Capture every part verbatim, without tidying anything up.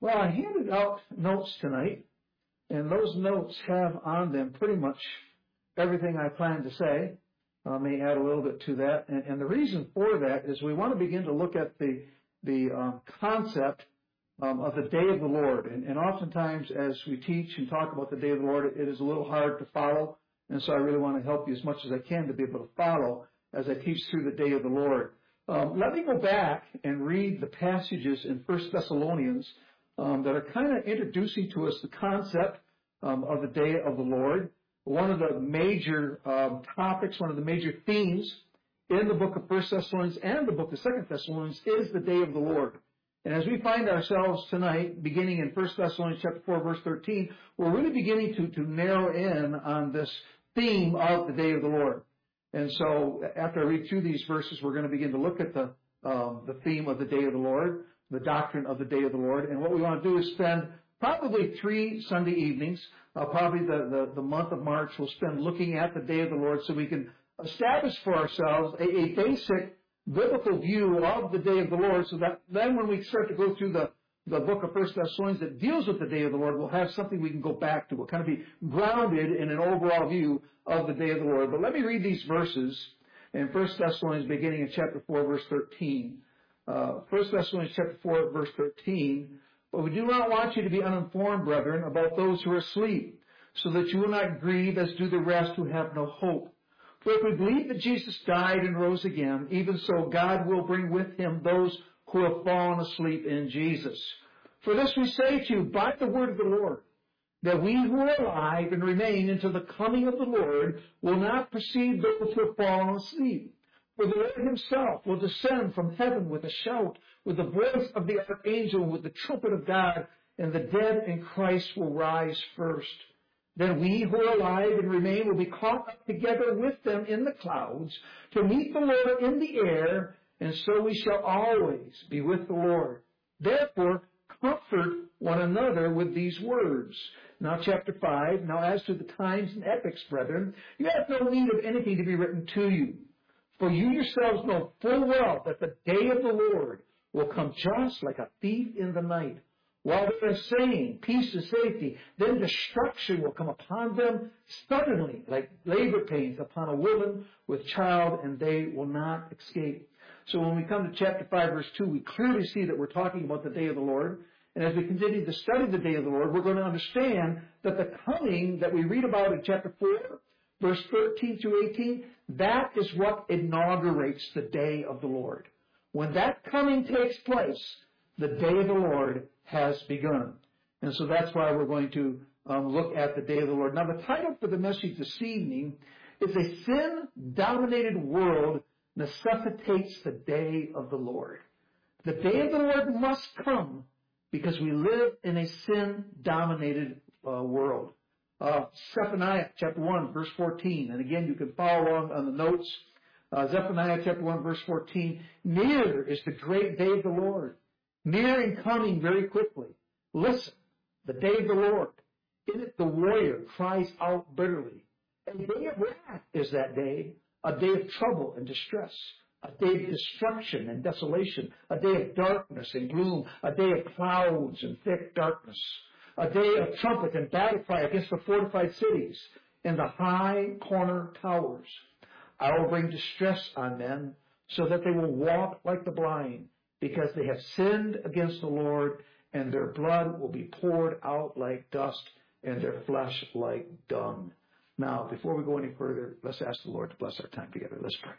Well, I handed out notes tonight, and those notes have on them pretty much everything I plan to say. I may add a little bit to that. And, and the reason for that is we want to begin to look at the, the um, concept um, of the day of the Lord. And, and oftentimes as we teach and talk about the day of the Lord, it is a little hard to follow. And so I really want to help you as much as I can to be able to follow as I teach through the day of the Lord. Um, let me go back and read the passages in First Thessalonians um, that are kind of introducing to us the concept um, of the day of the Lord. One of the major um, topics, one of the major themes in the book of First Thessalonians and the book of Second Thessalonians is the day of the Lord. And as we find ourselves tonight, beginning in First Thessalonians chapter four, verse thirteen, we're really beginning to, to narrow in on this theme of the day of the Lord. And so after I read through these verses, we're going to begin to look at the um, the theme of the day of the Lord, the doctrine of the day of the Lord. And what we want to do is spend probably three Sunday evenings, uh, probably the, the, the month of March, we'll spend looking at the day of the Lord so we can establish for ourselves a, a basic biblical view of the day of the Lord, so that then when we start to go through the, the book of First Thessalonians that deals with the day of the Lord, we'll have something we can go back to. We'll kind of be grounded in an overall view of the day of the Lord. But let me read these verses in First Thessalonians beginning in chapter four, verse thirteen. Uh, First Thessalonians chapter four, verse thirteen. But we do not want you to be uninformed, brethren, about those who are asleep, so that you will not grieve as do the rest who have no hope. For if we believe that Jesus died and rose again, even so God will bring with him those who have fallen asleep in Jesus. For this we say to you by the word of the Lord, that we who are alive and remain until the coming of the Lord will not precede those who have fallen asleep. For the Lord himself will descend from heaven with a shout, with the voice of the archangel, with the trumpet of God, and the dead in Christ will rise first. Then we who are alive and remain will be caught up together with them in the clouds to meet the Lord in the air, and so we shall always be with the Lord. Therefore, comfort one another with these words. Now, chapter five. Now, as to the times and epochs, brethren, you have no need of anything to be written to you. For you yourselves know full well that the day of the Lord will come just like a thief in the night. While they are saying peace and safety, then destruction will come upon them suddenly, like labor pains upon a woman with child, and they will not escape. So when we come to chapter five, verse two, we clearly see that we're talking about the day of the Lord. And as we continue to study the day of the Lord, we're going to understand that the coming that we read about in chapter four, verse thirteen through eighteen, that is what inaugurates the day of the Lord. When that coming takes place, the day of the Lord has begun. And so that's why we're going to um, look at the day of the Lord. Now, the title for the message this evening is A Sin-Dominated World Necessitates the Day of the Lord. The day of the Lord must come because we live in a sin-dominated uh, world. Uh, Zephaniah chapter one, verse fourteen. And again, you can follow along on the notes. Uh, Zephaniah chapter one, verse fourteen. Near is the great day of the Lord, near and coming very quickly. Listen, the day of the Lord. In it the warrior cries out bitterly. A day of wrath is that day, a day of trouble and distress, a day of destruction and desolation, a day of darkness and gloom, a day of clouds and thick darkness, a day of trumpet and battle cry against the fortified cities and the high corner towers. I will bring distress on men so that they will walk like the blind, because they have sinned against the Lord, and their blood will be poured out like dust, and their flesh like dung. Now, before we go any further, let's ask the Lord to bless our time together. Let's pray.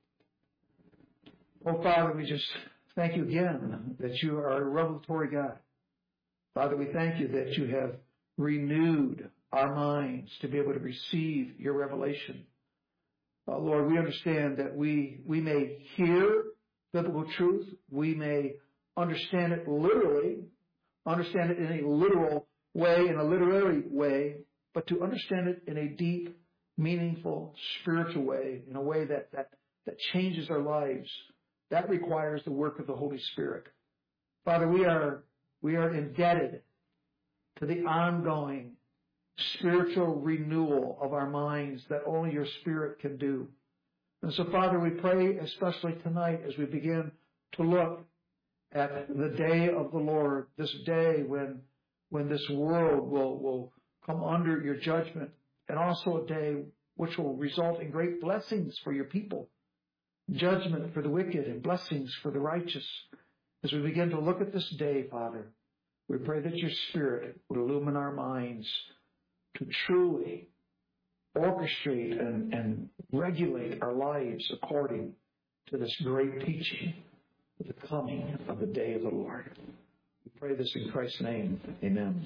Oh, Father, we just thank you again that you are a revelatory God. Father, we thank you that you have renewed our minds to be able to receive your revelation. Uh, Lord, we understand that we, we may hear biblical truth. We may understand it literally, understand it in a literal way, in a literary way, but to understand it in a deep, meaningful, spiritual way, in a way that, that, that changes our lives, that requires the work of the Holy Spirit. Father, we are, we are indebted to the ongoing spiritual renewal of our minds that only your Spirit can do. And so, Father, we pray especially tonight as we begin to look at the day of the Lord, this day when, when this world will, will come under your judgment, and also a day which will result in great blessings for your people, judgment for the wicked and blessings for the righteous. As we begin to look at this day, Father, we pray that your Spirit would illumine our minds to truly orchestrate and, and regulate our lives according to this great teaching of the coming of the day of the Lord. We pray this in Christ's name. Amen.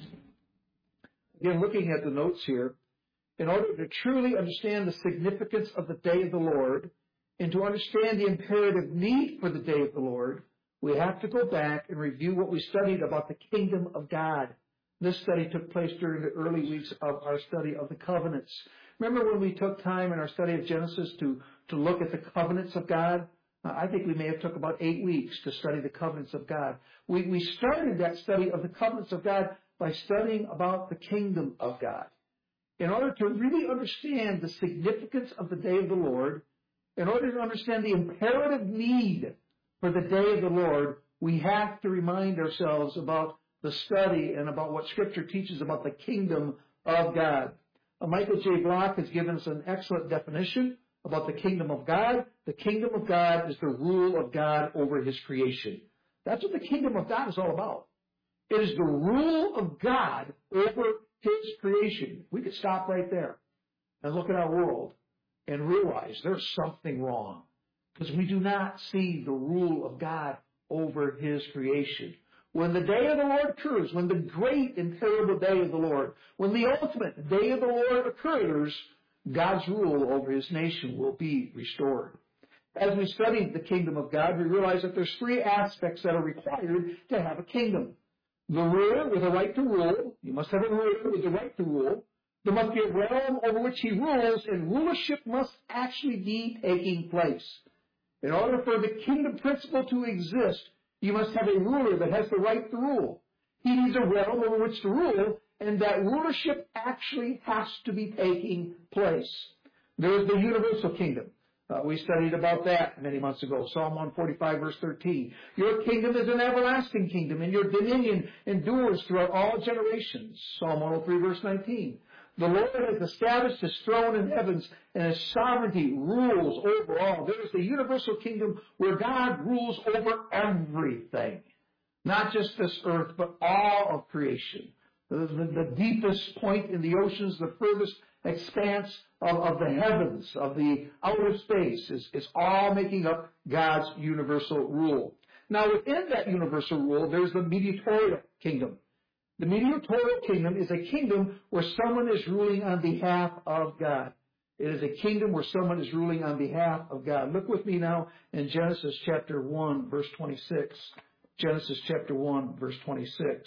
Again, looking at the notes here, in order to truly understand the significance of the day of the Lord and to understand the imperative need for the day of the Lord, we have to go back and review what we studied about the kingdom of God. This study took place during the early weeks of our study of the covenants. Remember when we took time in our study of Genesis to, to look at the covenants of God? Uh, I think we may have took about eight weeks to study the covenants of God. We, we started that study of the covenants of God by studying about the kingdom of God. In order to really understand the significance of the day of the Lord, in order to understand the imperative need for the day of the Lord, we have to remind ourselves about the study and about what Scripture teaches about the kingdom of God. Uh, Michael J. Block has given us an excellent definition about the kingdom of God. The kingdom of God is the rule of God over His creation. That's what the kingdom of God is all about. It is the rule of God over His creation. We could stop right there and look at our world and realize there's something wrong because we do not see the rule of God over His creation. When the day of the Lord occurs, when the great and terrible day of the Lord, when the ultimate day of the Lord occurs, God's rule over His nation will be restored. As we study the kingdom of God, we realize that there's three aspects that are required to have a kingdom. The ruler with a right to rule. You must have a ruler with the right to rule. There must be a realm over which he rules, and rulership must actually be taking place. In order for the kingdom principle to exist, you must have a ruler that has the right to rule. He needs a realm over which to rule, and that rulership actually has to be taking place. There is the universal kingdom. Uh, we studied about that many months ago. Psalm one forty-five, verse thirteen. Your kingdom is an everlasting kingdom, and your dominion endures throughout all generations. Psalm one oh three, verse nineteen. The Lord has established His throne in heavens, and His sovereignty rules over all. There is the universal kingdom where God rules over everything. Not just this earth, but all of creation. The, the, the deepest point in the oceans, the furthest expanse of, of the heavens, of the outer space, is, is all making up God's universal rule. Now, within that universal rule, there's the mediatorial kingdom. The mediatorial kingdom is a kingdom where someone is ruling on behalf of God. It is a kingdom where someone is ruling on behalf of God. Look with me now in Genesis chapter one, verse twenty-six. Genesis chapter one, verse twenty-six.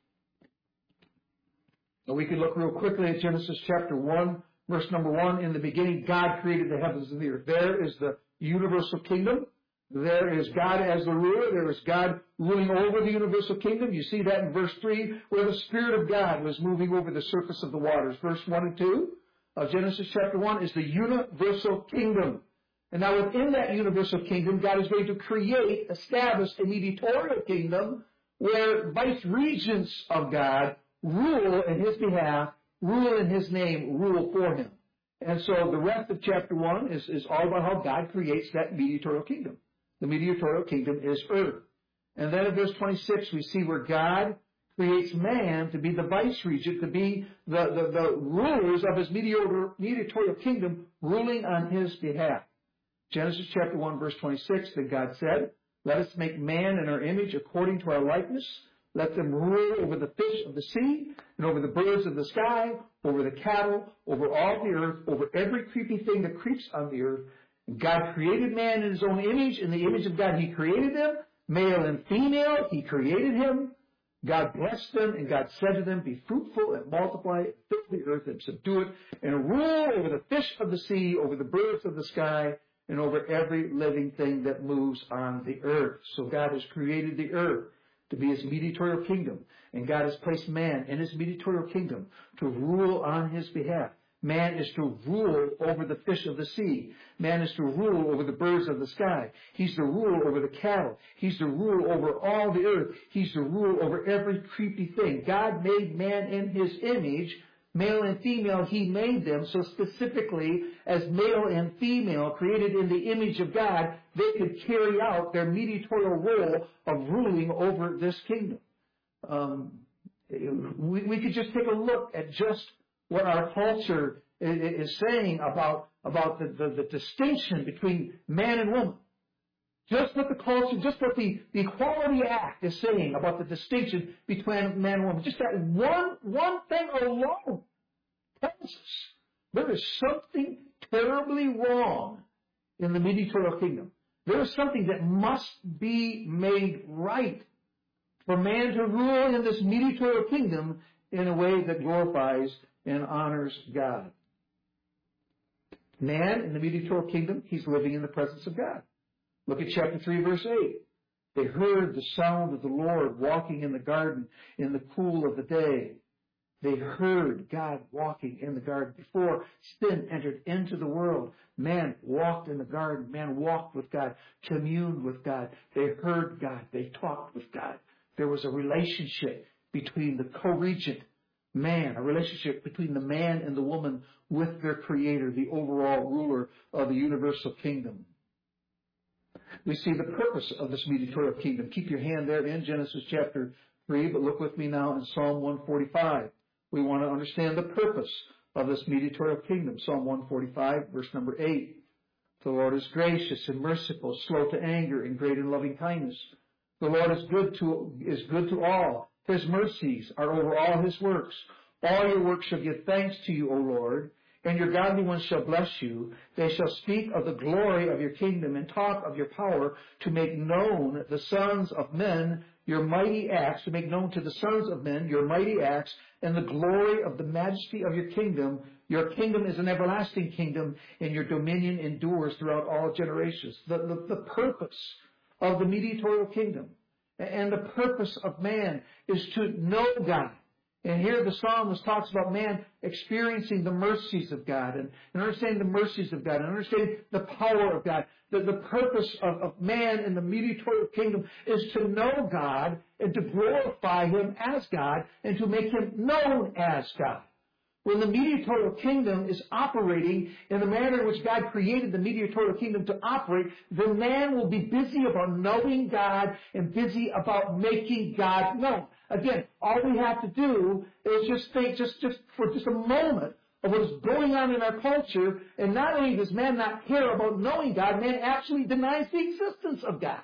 Now we can look real quickly at Genesis chapter one, verse number one. In the beginning, God created the heavens and the earth. There is the universal kingdom. There is God as the ruler. There is God ruling over the universal kingdom. You see that in verse three, where the Spirit of God was moving over the surface of the waters. Verse one and two of Genesis chapter one is the universal kingdom. And now within that universal kingdom, God is going to create, establish a mediatorial kingdom where vice regents of God rule in His behalf, rule in His name, rule for Him. And so the rest of chapter one is, is all about how God creates that mediatorial kingdom. The mediatorial kingdom is earth. And then in verse twenty-six, we see where God creates man to be the vice regent, to be the, the, the rulers of His mediatorial kingdom, ruling on His behalf. Genesis chapter one, verse twenty-six, then God said, let us make man in our image according to our likeness. Let them rule over the fish of the sea, and over the birds of the sky, over the cattle, over all the earth, over every creepy thing that creeps on the earth. And God created man in His own image. In the image of God He created them. Male and female He created him. God blessed them, and God said to them, be fruitful and multiply, fill the earth and subdue it, and rule over the fish of the sea, over the birds of the sky, and over every living thing that moves on the earth. So God has created the earth to be His mediatorial kingdom. And God has placed man in His mediatorial kingdom to rule on His behalf. Man is to rule over the fish of the sea. Man is to rule over the birds of the sky. He's to rule over the cattle. He's to rule over all the earth. He's to rule over every creepy thing. God made man in His image. Male and female, He made them. So specifically, as male and female, created in the image of God, they could carry out their mediatorial role of ruling over this kingdom. Um, we, we could just take a look at just what our culture is saying about, about the, the, the distinction between man and woman. Just what the culture, just what the, the Equality Act is saying about the distinction between man and woman. Just that one, one thing alone tells us there is something terribly wrong in the mediatorial kingdom. There is something that must be made right for man to rule in this mediatorial kingdom in a way that glorifies and honors God. Man in the mediatorial kingdom, he's living in the presence of God. Look at chapter three, verse eight. They heard the sound of the Lord walking in the garden in the cool of the day. They heard God walking in the garden. Before sin entered into the world, man walked in the garden. Man walked with God, communed with God. They heard God. They talked with God. There was a relationship between the co-regent man, a relationship between the man and the woman with their Creator, the overall ruler of the universal kingdom. We see the purpose of this mediatorial kingdom. Keep your hand there in Genesis chapter three, but look with me now in Psalm one forty-five. We want to understand the purpose of this mediatorial kingdom. Psalm one forty-five, verse number eight. The Lord is gracious and merciful, slow to anger, and great in loving kindness. The Lord is good to, is good to all. His mercies are over all His works. All your works shall give thanks to you, O Lord, and your godly ones shall bless you. They shall speak of the glory of your kingdom and talk of your power, to make known the sons of men your mighty acts, to make known to the sons of men your mighty acts and the glory of the majesty of your kingdom. Your kingdom is an everlasting kingdom, and your dominion endures throughout all generations. The, the, the purpose of the mediatorial kingdom and the purpose of man is to know God. And here the psalmist talks about man experiencing the mercies of God and, and understanding the mercies of God and understanding the power of God. The, the purpose of, of man in the mediatorial kingdom is to know God and to glorify Him as God and to make Him known as God. When the mediatorial kingdom is operating in the manner in which God created the mediatorial kingdom to operate, the man will be busy about knowing God and busy about making God known. Again, all we have to do is just think, just, just for just a moment, of what is going on in our culture, and not only does man not care about knowing God, man actually denies the existence of God.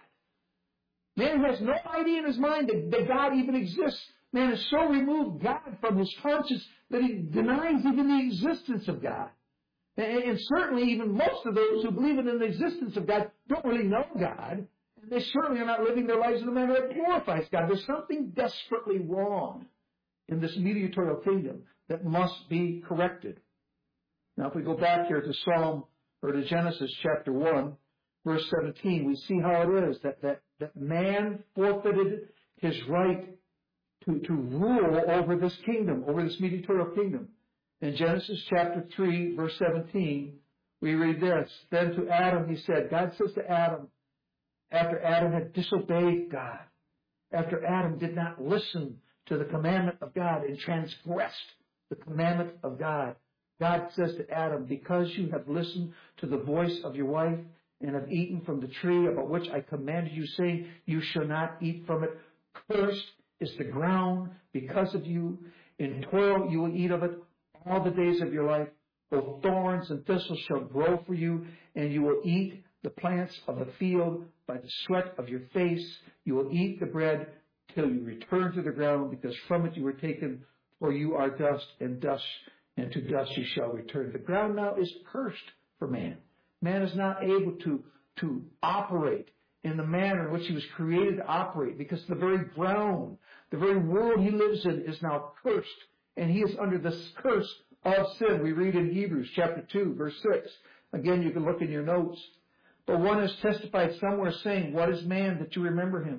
Man has no idea in his mind that, that God even exists. Man has so removed God from his conscience that he denies even the existence of God. And, and certainly even most of those who believe in the existence of God don't really know God. And they certainly are not living their lives in a manner that glorifies God. There's something desperately wrong in this mediatorial kingdom that must be corrected. Now if we go back here to Psalm, or to Genesis chapter one, verse seventeen, we see how it is that, that, that man forfeited his right To, to rule over this kingdom, over this mediatorial kingdom. In Genesis chapter three, verse seventeen, we read this. Then to Adam he said, God says to Adam, after Adam had disobeyed God, after Adam did not listen to the commandment of God and transgressed the commandment of God, God says to Adam, because you have listened to the voice of your wife and have eaten from the tree about which I commanded you, saying, you shall not eat from it, cursed is the ground because of you. In toil you will eat of it all the days of your life. Both thorns and thistles shall grow for you, and you will eat the plants of the field by the sweat of your face. You will eat the bread till you return to the ground, because from it you were taken, for you are dust, and dust, and to dust you shall return. The ground now is cursed for man. Man is not able to, to operate in the manner in which he was created to operate, because the very ground, the very world he lives in is now cursed, and he is under this curse of sin. We read in Hebrews chapter two, verse six. Again, you can look in your notes. But one has testified somewhere saying, what is man that you remember him?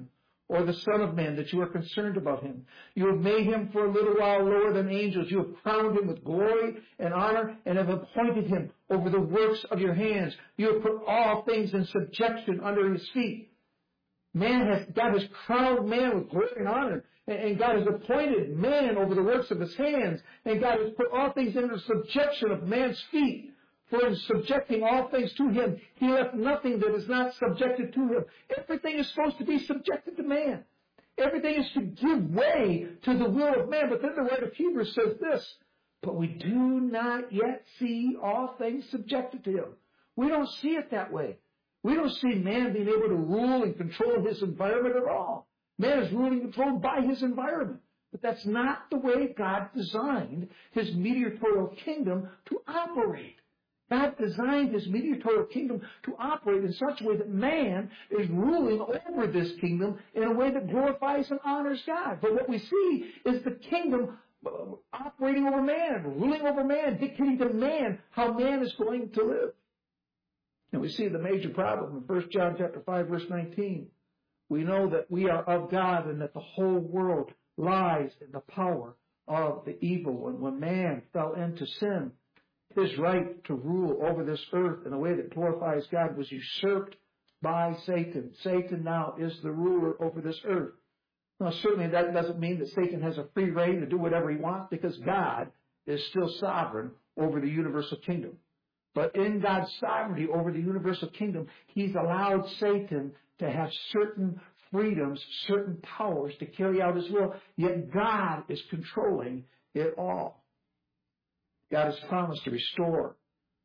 or the Son of Man, that you are concerned about him. You have made him for a little while lower than angels. You have crowned him with glory and honor and have appointed him over the works of your hands. You have put all things in subjection under his feet. Man has, God has crowned man with glory and honor. And God has appointed man over the works of his hands. And God has put all things under subjection of man's feet. For in subjecting all things to him, he left nothing that is not subjected to him. Everything is supposed to be subjected to man. Everything is to give way to the will of man. But then the writer of Hebrews says this, but we do not yet see all things subjected to him. We don't see it that way. We don't see man being able to rule and control his environment at all. Man is ruling and controlled by his environment. But that's not the way God designed his mediatorial kingdom to operate. God designed his mediatorial kingdom to operate in such a way that man is ruling over this kingdom in a way that glorifies and honors God. But what we see is the kingdom operating over man, ruling over man, dictating to man how man is going to live. And we see the major problem in First John chapter five, verse nineteen. We know that we are of God and that the whole world lies in the power of the evil one. When man fell into sin, his right to rule over this earth in a way that glorifies God was usurped by Satan. Satan now is the ruler over this earth. Now, certainly that doesn't mean that Satan has a free reign to do whatever he wants, because God is still sovereign over the universal kingdom. But in God's sovereignty over the universal kingdom, he's allowed Satan to have certain freedoms, certain powers to carry out his will, yet God is controlling it all. God has promised to restore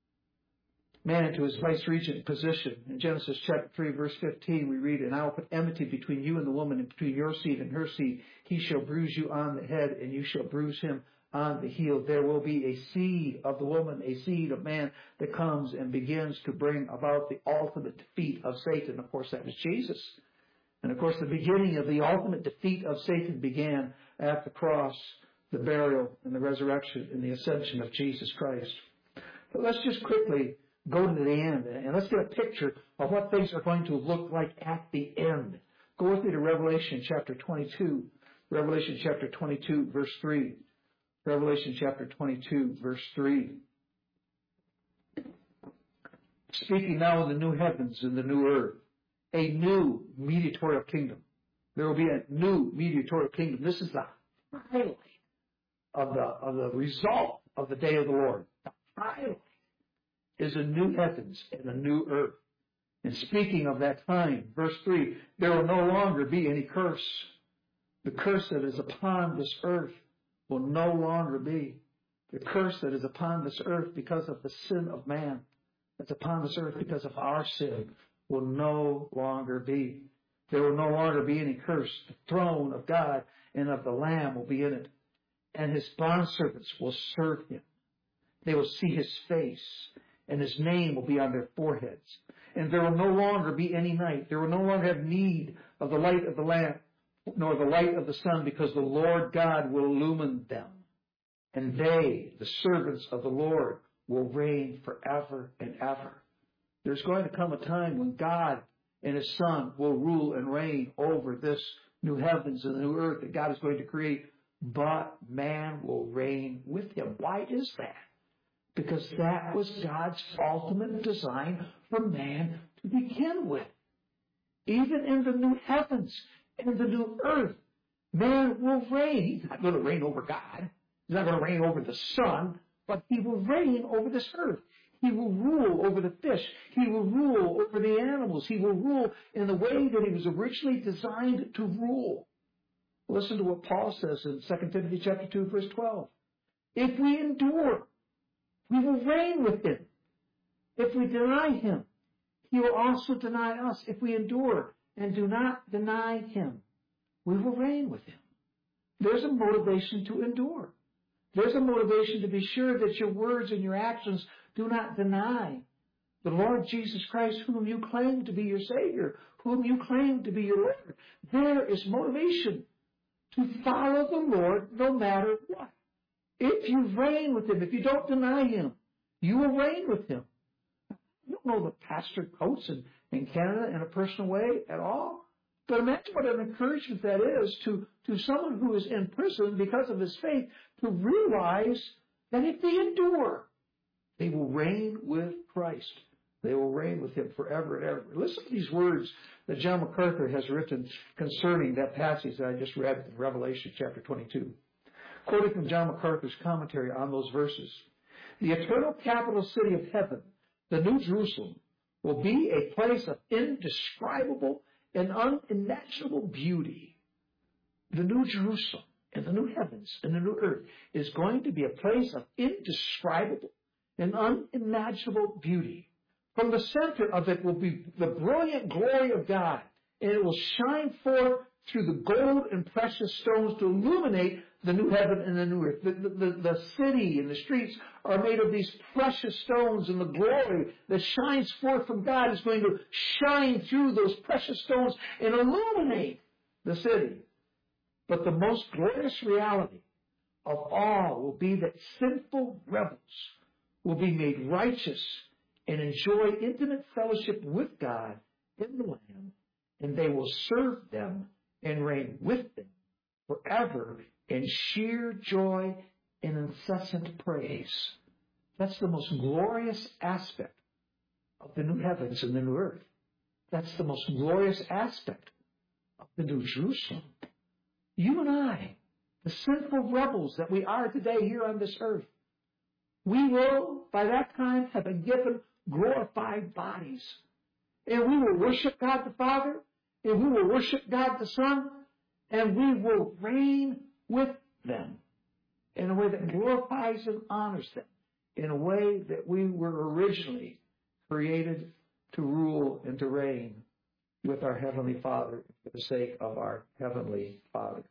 man into his vice-regent position. In Genesis chapter three, verse fifteen, we read, and I will put enmity between you and the woman, and between your seed and her seed. He shall bruise you on the head, and you shall bruise him on the heel. There will be a seed of the woman, a seed of man that comes and begins to bring about the ultimate defeat of Satan. Of course, that was Jesus. And of course, the beginning of the ultimate defeat of Satan began at the cross, the burial and the resurrection and the ascension of Jesus Christ. But let's just quickly go to the end, and let's get a picture of what things are going to look like at the end. Go with me to Revelation chapter twenty-two. Revelation chapter twenty-two, verse three. Revelation chapter twenty-two, verse three. Speaking now of the new heavens and the new earth, a new mediatorial kingdom. There will be a new mediatorial kingdom. This is the highlight of the, of the result of the day of the Lord. The highlight is a new heavens and a new earth. And speaking of that time, verse three, there will no longer be any curse. The curse that is upon this earth will no longer be. The curse that is upon this earth because of the sin of man, that's upon this earth because of our sin, will no longer be. There will no longer be any curse. The throne of God and of the Lamb will be in it, and his bondservants will serve him. They will see his face, and his name will be on their foreheads. And there will no longer be any night. There will no longer have need of the light of the lamp, nor the light of the sun, because the Lord God will illumine them. And they, the servants of the Lord, will reign forever and ever. There's going to come a time when God and his Son will rule and reign over this new heavens and the new earth that God is going to create. But man will reign with him. Why is that? Because that was God's ultimate design for man to begin with. Even in the new heavens and the new earth, man will reign. He's not going to reign over God. He's not going to reign over the sun, but he will reign over this earth. He will rule over the fish. He will rule over the animals. He will rule in the way that he was originally designed to rule. Listen to what Paul says in Second Timothy chapter two, verse twelve. If we endure, we will reign with him. If we deny him, he will also deny us. If we endure and do not deny him, we will reign with him. There's a motivation to endure. There's a motivation to be sure that your words and your actions do not deny the Lord Jesus Christ, whom you claim to be your Savior, whom you claim to be your Lord. There is motivation to follow the Lord no matter what. If you reign with him, if you don't deny him, you will reign with him. You don't know the pastor coats in, in Canada in a personal way at all. But imagine what an encouragement that is to, to someone who is in prison because of his faith to realize that if they endure, they will reign with Christ. They will reign with him forever and ever. Listen to these words that John MacArthur has written concerning that passage that I just read in Revelation chapter twenty-two. Quoting from John MacArthur's commentary on those verses. The eternal capital city of heaven, the New Jerusalem, will be a place of indescribable and unimaginable beauty. The New Jerusalem and the new heavens and the new earth is going to be a place of indescribable and unimaginable beauty. From the center of it will be the brilliant glory of God, and it will shine forth through the gold and precious stones to illuminate the new heaven and the new earth. The, the, the, the city and the streets are made of these precious stones, and the glory that shines forth from God is going to shine through those precious stones and illuminate the city. But the most glorious reality of all will be that sinful rebels will be made righteous and enjoy intimate fellowship with God in the Lamb, and they will serve them and reign with them forever in sheer joy and incessant praise. That's the most glorious aspect of the new heavens and the new earth. That's the most glorious aspect of the New Jerusalem. You and I, the sinful rebels that we are today here on this earth, we will, by that time, have been given glorified bodies. And we will worship God the Father, and we will worship God the Son, and we will reign with them in a way that glorifies and honors them, in a way that we were originally created to rule and to reign with our Heavenly Father for the sake of our Heavenly Father.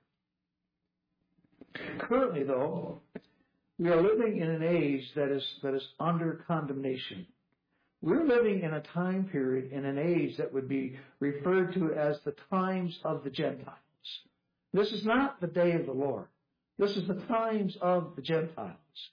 Currently, though, we are living in an age that is, that is under condemnation. We're living in a time period, in an age that would be referred to as the times of the Gentiles. This is not the day of the Lord. This is the times of the Gentiles.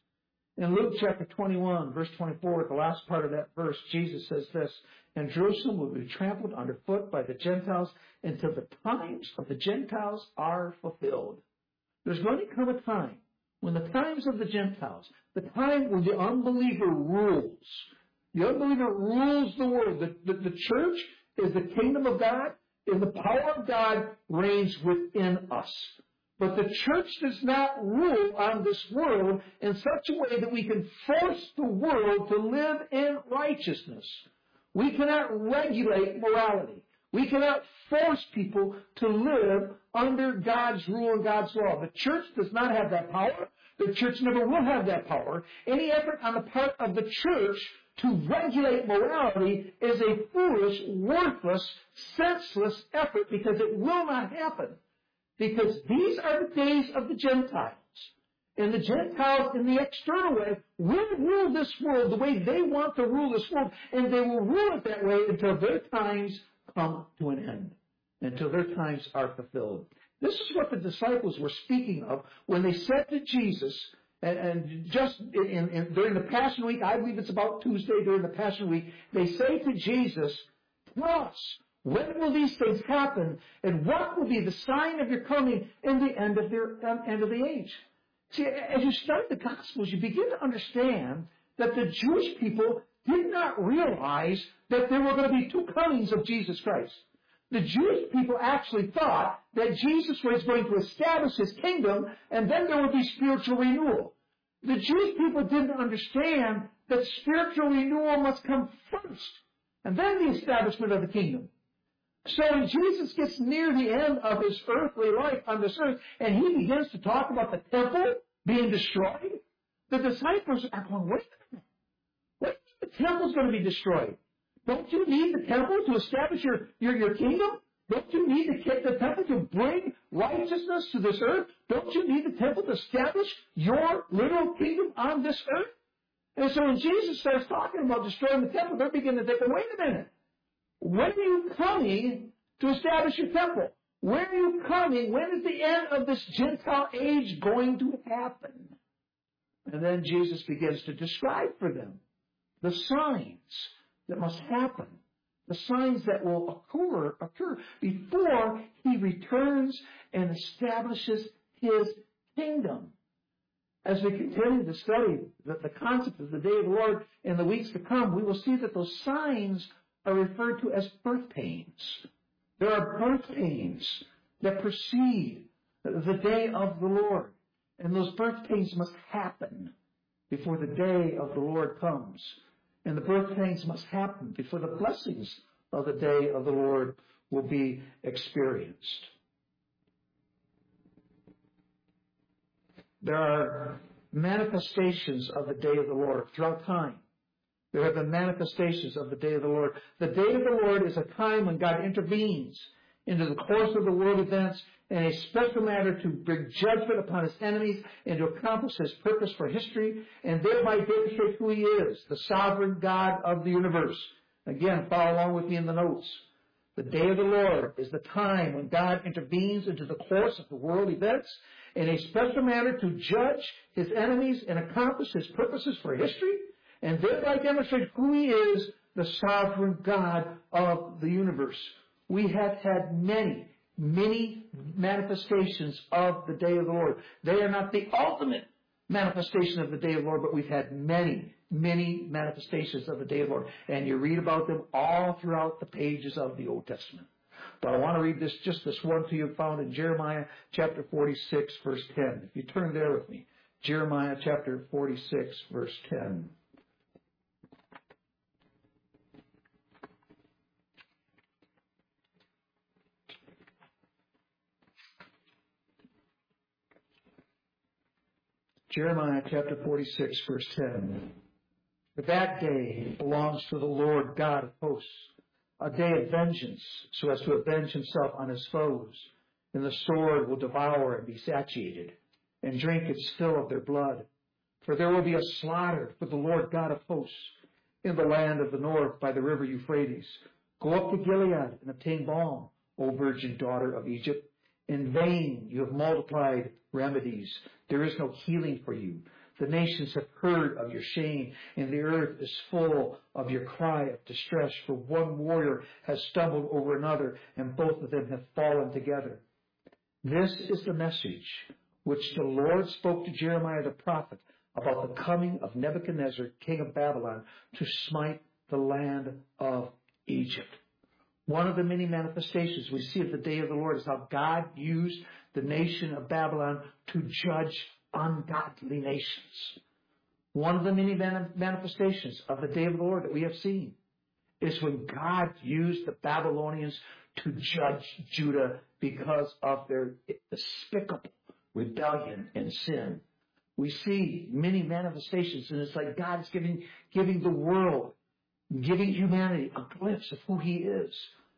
In Luke chapter twenty-one, verse twenty-four, at the last part of that verse, Jesus says this, and Jerusalem will be trampled underfoot by the Gentiles until the times of the Gentiles are fulfilled. There's going to come a time when the times of the Gentiles, the time when the unbeliever rules, the unbeliever rules the world. The, the, the church is the kingdom of God, and the power of God reigns within us. But the church does not rule on this world in such a way that we can force the world to live in righteousness. We cannot regulate morality. We cannot force people to live under God's rule and God's law. The church does not have that power. The church never will have that power. Any effort on the part of the church to regulate morality is a foolish, worthless, senseless effort, because it will not happen. Because these are the days of the Gentiles. And the Gentiles, in the external way, will rule this world the way they want to rule this world. And they will rule it that way until their times come to an end, until their times are fulfilled. This is what the disciples were speaking of when they said to Jesus, and, and just in, in, during the Passion Week, I believe it's about Tuesday during the Passion Week, they say to Jesus, tell us, when will these things happen, and what will be the sign of your coming and the end of the um, end of the age? See, as you study the Gospels, you begin to understand that the Jewish people did not realize that there were going to be two comings of Jesus Christ. The Jewish people actually thought that Jesus was going to establish his kingdom, and then there would be spiritual renewal. The Jewish people didn't understand that spiritual renewal must come first, and then the establishment of the kingdom. So when Jesus gets near the end of his earthly life on this earth, and he begins to talk about the temple being destroyed, the disciples are going, wait a minute. Wait, the temple's going to be destroyed. Don't you need the temple to establish your, your, your kingdom? Don't you need the, the temple to bring righteousness to this earth? Don't you need the temple to establish your little kingdom on this earth? And so when Jesus starts talking about destroying the temple, they're beginning to think, well, wait a minute. When are you coming to establish your temple? When are you coming? When is the end of this Gentile age going to happen? And then Jesus begins to describe for them the signs that must happen The signs that will occur, occur before he returns and establishes his kingdom. As we continue to study the, the concept of the day of the Lord in the weeks to come, we will see that those signs are referred to as birth pains. There are birth pains that precede the day of the Lord. And those birth pains must happen before the day of the Lord comes. And the birth pains must happen before the blessings of the day of the Lord will be experienced. There are manifestations of the day of the Lord throughout time. There have been manifestations of the day of the Lord. The day of the Lord is a time when God intervenes into the course of the world events in a special manner to bring judgment upon his enemies and to accomplish his purpose for history and thereby demonstrate who he is, the sovereign God of the universe. Again, follow along with me in the notes. The day of the Lord is the time when God intervenes into the course of the world events in a special manner to judge his enemies and accomplish his purposes for history and thereby demonstrate who he is, the sovereign God of the universe. We have had many, many manifestations of the day of the Lord. They are not the ultimate manifestation of the day of the Lord, but we've had many, many manifestations of the day of the Lord. And you read about them all throughout the pages of the Old Testament. But I want to read this, just this one to you found in Jeremiah chapter forty-six, verse ten. If you turn there with me. Jeremiah chapter forty-six, verse ten. Jeremiah chapter forty-six, verse ten. But that day belongs to the Lord God of hosts, a day of vengeance, so as to avenge himself on his foes. And the sword will devour and be satiated, and drink its fill of their blood. For there will be a slaughter for the Lord God of hosts in the land of the north by the river Euphrates. Go up to Gilead and obtain balm, O virgin daughter of Egypt. In vain you have multiplied remedies. There is no healing for you. The nations have heard of your shame, and the earth is full of your cry of distress. For one warrior has stumbled over another, and both of them have fallen together. This is the message which the Lord spoke to Jeremiah the prophet about the coming of Nebuchadnezzar, king of Babylon, to smite the land of Egypt. One of the many manifestations we see of the day of the Lord is how God used the nation of Babylon to judge ungodly nations. One of the many manifestations of the day of the Lord that we have seen is when God used the Babylonians to judge Judah because of their despicable rebellion and sin. We see many manifestations, and it's like God is giving, giving the world, giving humanity a glimpse of who he is.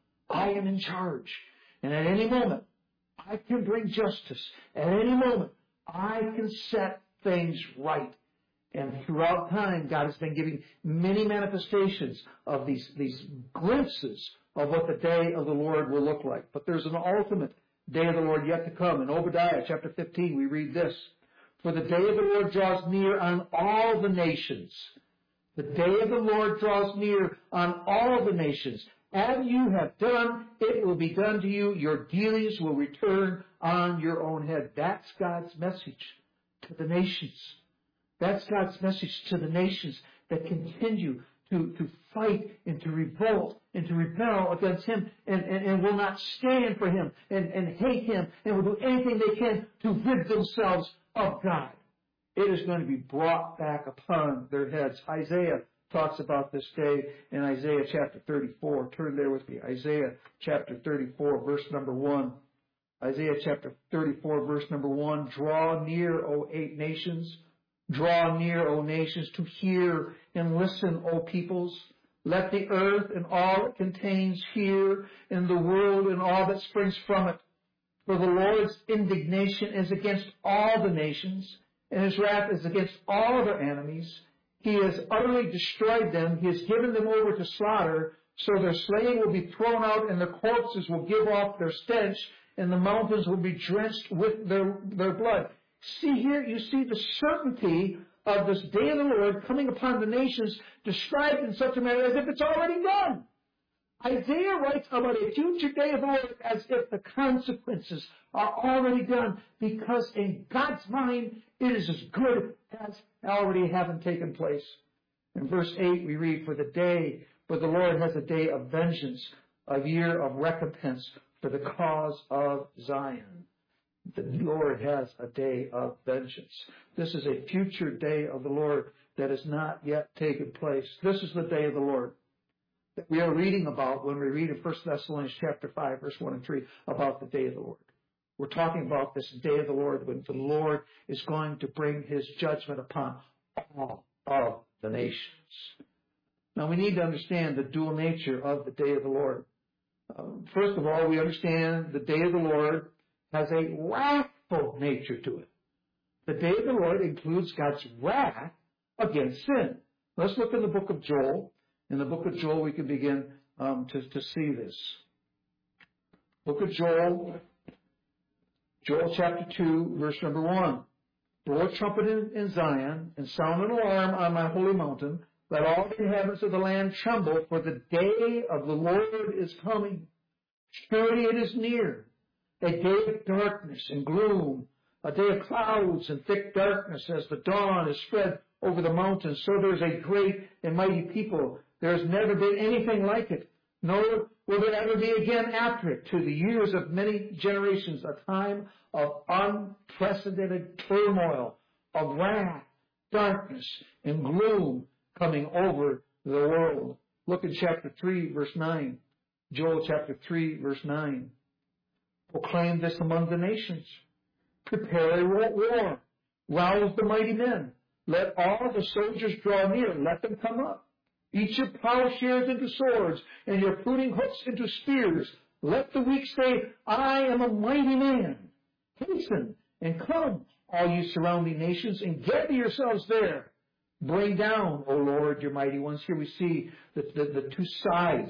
I am in charge. And at any moment, I can bring justice. At any moment, I can set things right. And throughout time, God has been giving many manifestations of these, these glimpses of what the day of the Lord will look like. But there's an ultimate day of the Lord yet to come. In Obadiah chapter fifteen, we read this. For the day of the Lord draws near on all the nations. The day of the Lord draws near on all the nations. As you have done, it will be done to you. Your dealings will return on your own head. That's God's message to the nations. That's God's message to the nations that continue to, to fight and to revolt and to rebel against him and, and, and will not stand for him and, and hate him and will do anything they can to rid themselves of God. It is going to be brought back upon their heads. Isaiah talks about this day in Isaiah chapter thirty-four. Turn there with me. Isaiah chapter thirty-four, verse number one. Isaiah chapter thirty-four, verse number one. Draw near, O eight nations. Draw near, O nations, to hear and listen, O peoples. Let the earth and all it contains hear, and the world and all that springs from it. For the Lord's indignation is against all the nations, and his wrath is against all their enemies. He has utterly destroyed them. He has given them over to slaughter, so their slain will be thrown out, and their corpses will give off their stench, and the mountains will be drenched with their, their blood. See here, you see the certainty of this day of the Lord coming upon the nations, described in such a manner as if it's already done. Isaiah writes about a future day of the Lord as if the consequences are already done, because in God's mind it is as good as already having taken place. In verse eight we read, For the day, for the Lord has a day of vengeance, a year of recompense for the cause of Zion. The Lord has a day of vengeance. This is a future day of the Lord that has not yet taken place. This is the day of the Lord that we are reading about when we read in First Thessalonians chapter five, verse one and three, about the day of the Lord. We're talking about this day of the Lord when the Lord is going to bring his judgment upon all of the nations. Now we need to understand the dual nature of the day of the Lord. Um, first of all, we understand the day of the Lord has a wrathful nature to it. The day of the Lord includes God's wrath against sin. Let's look in the book of Joel. In the book of Joel, we can begin um, to, to see this. Book of Joel, Joel chapter two, verse number one. Blow a trumpet in, in Zion, and sound an alarm on my holy mountain. Let all the inhabitants of the land tremble, for the day of the Lord is coming. Surely it is near. A day of darkness and gloom, a day of clouds and thick darkness, as the dawn is spread over the mountains. So there is a great and mighty people. There has never been anything like it, nor will there ever be again after it, to the years of many generations, a time of unprecedented turmoil, of wrath, darkness, and gloom coming over the world. Look at chapter three, verse nine. Joel chapter three, verse nine. Proclaim this among the nations. Prepare a war. Rouse the mighty men. Let all the soldiers draw near. Let them come up. Eat your plowshares into swords, and your pruning hooks into spears. Let the weak say, I am a mighty man. Hasten and come, all you surrounding nations, and gather yourselves there. Bring down, O Lord, your mighty ones. Here we see the, the, the two sides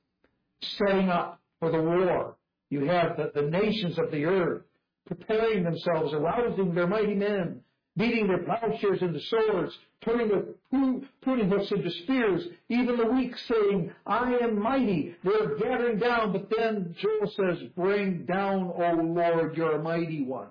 setting up for the war. You have the, the nations of the earth preparing themselves, arousing their mighty men, beating their plowshares into swords, turning their pruning hooks into spears, even the weak saying, I am mighty. They're gathering down, but then Joel says, bring down, O Lord, your mighty ones.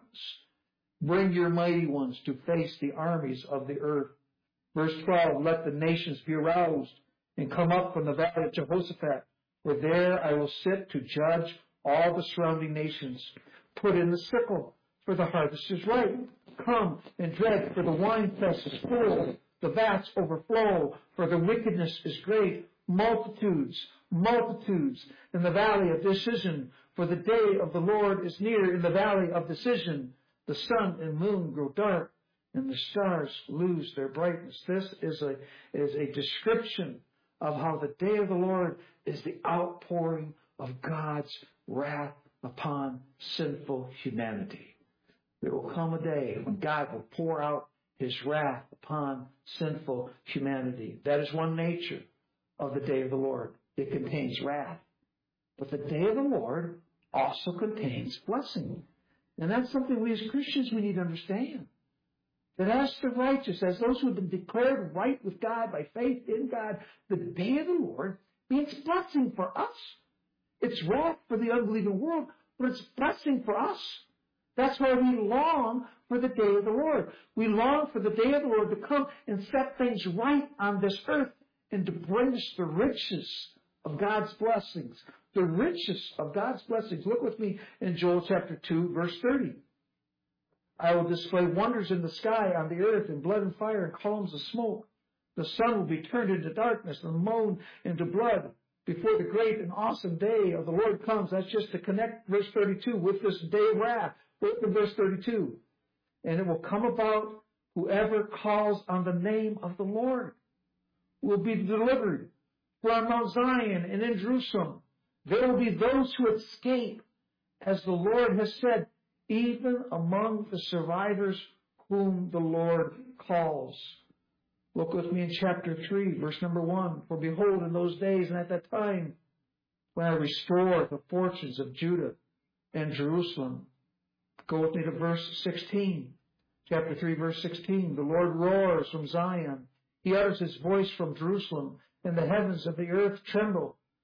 Bring your mighty ones to face the armies of the earth. Verse twelve, let the nations be aroused and come up from the valley of Jehoshaphat, for there I will sit to judge all the surrounding nations. Put in the sickle, for the harvest is ripe. Come and dread, for the winepress is full. The vats overflow, for the wickedness is great. Multitudes, multitudes in the valley of decision, for the day of the Lord is near in the valley of decision. The sun and moon grow dark, and the stars lose their brightness. This is a, is a description of how the day of the Lord is the outpouring of God's wrath upon sinful humanity. There will come a day when God will pour out his wrath upon sinful humanity. That is one nature of the day of the Lord. It contains wrath. But the day of the Lord also contains blessing. And that's something we as Christians we need to understand. That as the righteous, as those who have been declared right with God by faith in God, the day of the Lord means blessing for us. It's wrath for the unbelieving world, but it's blessing for us. That's why we long for the day of the Lord. We long for the day of the Lord to come and set things right on this earth and to bring us the riches of God's blessings. The riches of God's blessings. Look with me in Joel chapter two, verse thirty. I will display wonders in the sky, on the earth, in blood and fire and columns of smoke. The sun will be turned into darkness and the moon into blood before the great and awesome day of the Lord comes. That's just to connect verse thirty-two with this day of wrath. Look at verse thirty-two. And it will come about whoever calls on the name of the Lord will be delivered. For on Mount Zion and in Jerusalem there will be those who escape, as the Lord has said, even among the survivors whom the Lord calls. Look with me in chapter three, verse number one. For behold, in those days and at that time, when I restore the fortunes of Judah and Jerusalem. Go with me to verse sixteen. Chapter three, verse sixteen. The Lord roars from Zion. He utters his voice from Jerusalem, and the heavens of the earth tremble.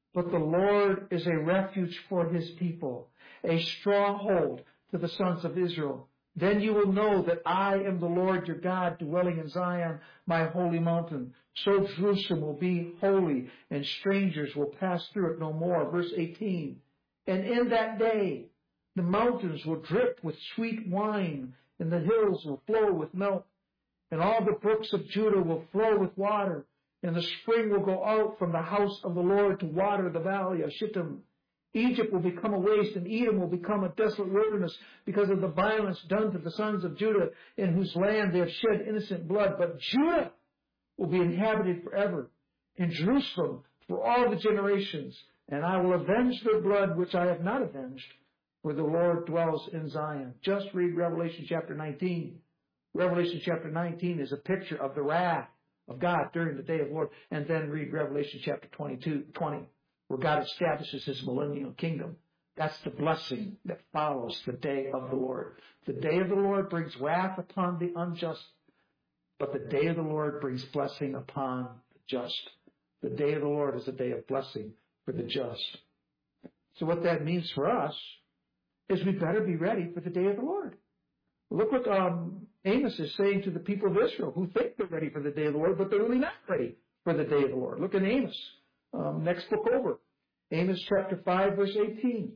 but the Lord is a refuge for his people, a stronghold to the sons of Israel. Then you will know that I am the Lord your God, dwelling in Zion, my holy mountain. So Jerusalem will be holy, and strangers will pass through it no more. Verse eighteen. And in that day, the mountains will drip with sweet wine, and the hills will flow with milk, and all the brooks of Judah will flow with water, and the spring will go out from the house of the Lord to water the valley of Shittim. Egypt will become a waste, and Edom will become a desolate wilderness because of the violence done to the sons of Judah, in whose land they have shed innocent blood. But Judah will be inhabited forever, and Jerusalem for all the generations. And I will avenge their blood, which I have not avenged, for the Lord dwells in Zion. Just read Revelation chapter nineteen. Revelation chapter nineteen is a picture of the wrath of God during the day of the Lord. And then read Revelation chapter twenty-two, twenty. Where God establishes his millennial kingdom. That's the blessing that follows the day of the Lord. The day of the Lord brings wrath upon the unjust, but the day of the Lord brings blessing upon the just. The day of the Lord is a day of blessing for the just. So what that means for us is we better be ready for the day of the Lord. Look what um, Amos is saying to the people of Israel who think they're ready for the day of the Lord, but they're really not ready for the day of the Lord. Look at Amos. Um, next book over. Amos chapter five, verse eighteen.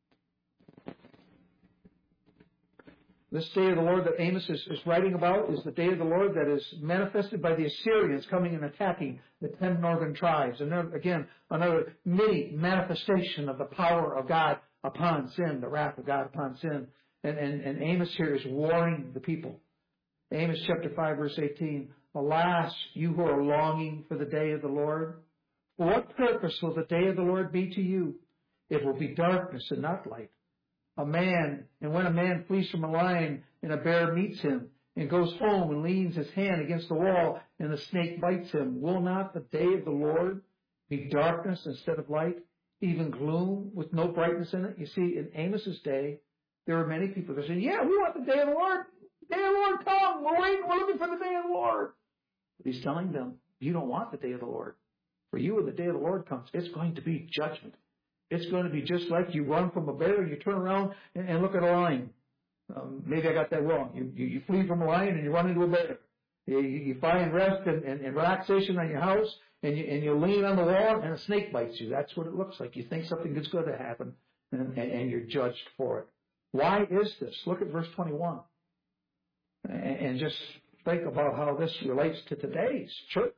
This day of the Lord that Amos is, is writing about is the day of the Lord that is manifested by the Assyrians coming and attacking the ten northern tribes. And then, again, another mini manifestation of the power of God upon sin, the wrath of God upon sin. And, and, and Amos here is warning the people. Amos chapter five, verse eighteen. Alas, you who are longing for the day of the Lord, for what purpose will the day of the Lord be to you? It will be darkness and not light. A man, and when a man flees from a lion and a bear meets him and goes home and leans his hand against the wall and the snake bites him, will not the day of the Lord be darkness instead of light, even gloom with no brightness in it? You see, in Amos's day, there were many people that said, yeah, we want the day of the Lord. The day of the Lord come. We're waiting. We're looking for the day of the Lord. But he's telling them, you don't want the day of the Lord. For you, when the day of the Lord comes, it's going to be judgment. It's going to be just like you run from a bear and you turn around and, and look at a lion. Um, maybe I got that wrong. You, you, you flee from a lion and you run into a bear. You, you find rest and, and, and relaxation on your house and you, and you lean on the wall and a snake bites you. That's what it looks like. You think something good's going to happen and, and, and you're judged for it. Why is this? Look at verse twenty-one. And, and just think about how this relates to today's church.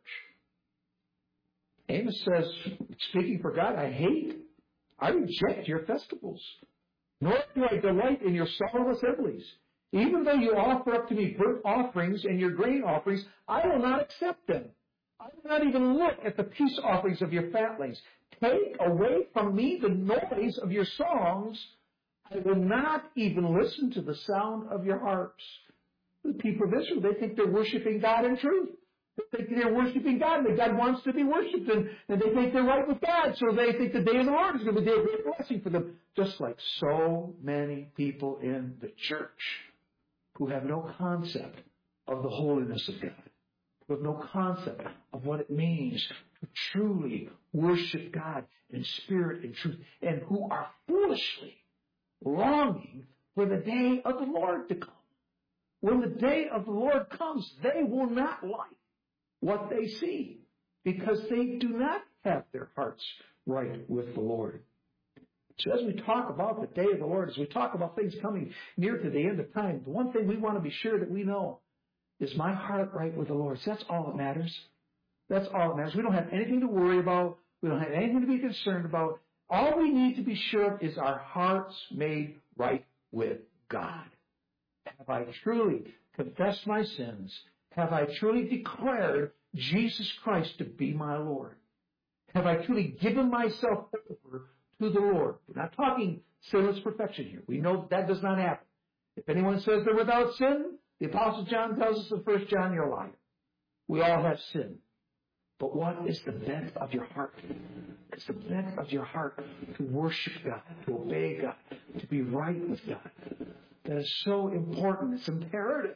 Amos says, speaking for God, I hate, I reject your festivals, nor do I delight in your solemn assemblies. Even though you offer up to me burnt offerings and your grain offerings, I will not accept them. I will not even look at the peace offerings of your fatlings. Take away from me the noise of your songs. I will not even listen to the sound of your harps. The people of Israel, they think they're worshiping God in truth. They think they're worshiping God, and that God wants to be worshipped, and, and they think they're right with God, so they think the day of the Lord is going to be a day of great blessing for them, just like so many people in the church who have no concept of the holiness of God, who have no concept of what it means to truly worship God in spirit and truth, and who are foolishly longing for the day of the Lord to come. When the day of the Lord comes, they will not like what they see, because they do not have their hearts right with the Lord. So as we talk about the day of the Lord, as we talk about things coming near to the end of time, the one thing we want to be sure that we know is my heart right with the Lord. So that's all that matters. That's all that matters. We don't have anything to worry about. We don't have anything to be concerned about. All we need to be sure of is our hearts made right with God. Have I truly confessed my sins? Have I truly declared Jesus Christ to be my Lord? Have I truly given myself over to the Lord? We're not talking sinless perfection here. We know that does not happen. If anyone says they're without sin, the Apostle John tells us in First John, you're a liar. We all have sin. But what is the bent of your heart? It's the bent of your heart to worship God, to obey God, to be right with God. That is so important. It's imperative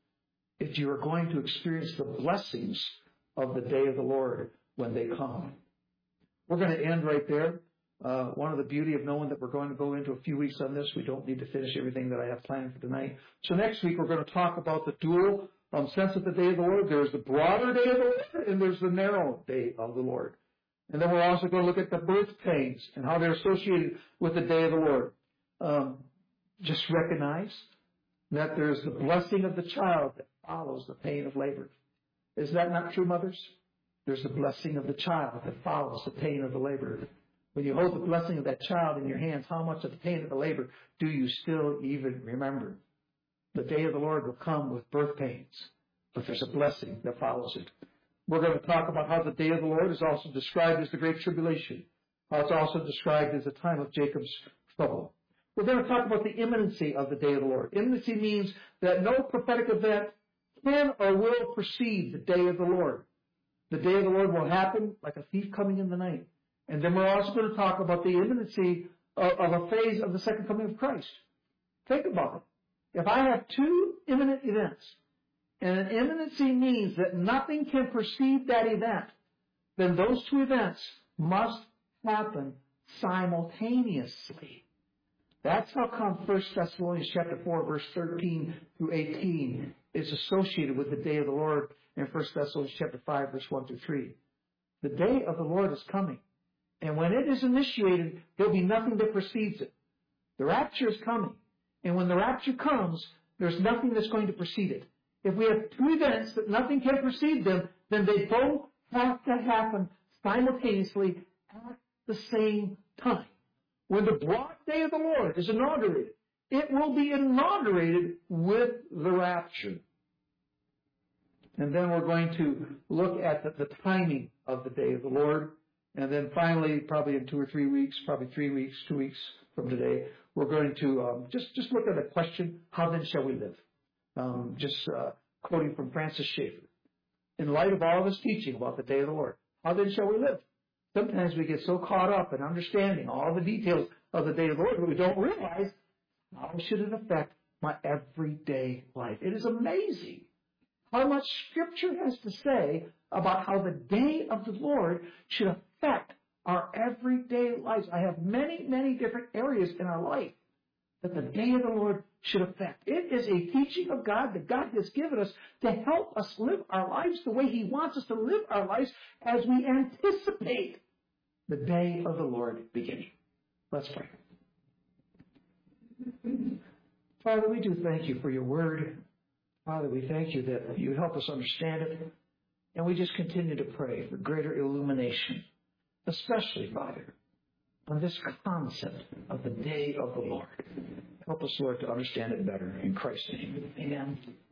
if you are going to experience the blessings of the day of the Lord when they come. we're going to end right there. Uh, one of the beauty of knowing that we're going to go into a few weeks on this, we don't need to finish everything that I have planned for tonight. So next week we're going to talk about the dual um, sense of the day of the Lord. There's the broader day of the Lord and there's the narrow day of the Lord. And then we're also going to look at the birth pains and how they're associated with the day of the Lord. Um, just recognize that there's the blessing of the child that follows the pain of labor. Is that not true, mothers? There's the blessing of the child that follows the pain of the labor. When you hold the blessing of that child in your hands, how much of the pain of the labor do you still even remember? The day of the Lord will come with birth pains, but there's a blessing that follows it. We're going to talk about how the day of the Lord is also described as the Great Tribulation, how it's also described as a time of Jacob's trouble. We're going to talk about the imminency of the day of the Lord. Imminency means that no prophetic event can or will precede the day of the Lord. The day of the Lord will happen like a thief coming in the night. And then we're also going to talk about the imminency of, of a phase of the second coming of Christ. Think about it. If I have two imminent events, and an imminency means that nothing can precede that event, then those two events must happen simultaneously. That's how come First Thessalonians chapter four, verse thirteen through eighteen is associated with the day of the Lord in First Thessalonians chapter five, verse one through three. The day of the Lord is coming. And when it is initiated, there'll be nothing that precedes it. The rapture is coming. And when the rapture comes, there's nothing that's going to precede it. If we have two events that nothing can precede them, then they both have to happen simultaneously at the same time. When the broad day of the Lord is inaugurated, it will be inaugurated with the rapture. And then we're going to look at the, the timing of the day of the Lord. And then finally, probably in two or three weeks, probably three weeks, two weeks from today, we're going to um, just, just look at a question, how then shall we live? Um, just uh, quoting from Francis Schaeffer. In light of all this teaching about the day of the Lord, how then shall we live? Sometimes we get so caught up in understanding all the details of the day of the Lord that we don't realize how should it affect my everyday life. It is amazing how much Scripture has to say about how the day of the Lord should affect our everyday lives. I have many, many different areas in our life that the day of the Lord should affect. It is a teaching of God that God has given us to help us live our lives the way He wants us to live our lives as we anticipate the day of the Lord beginning. Let's pray. Father, we do thank you for your word. Father, we thank you that you help us understand it. And we just continue to pray for greater illumination, especially, Father, on this concept of the day of the Lord. Help us, Lord, to understand it better. In Christ's name, amen.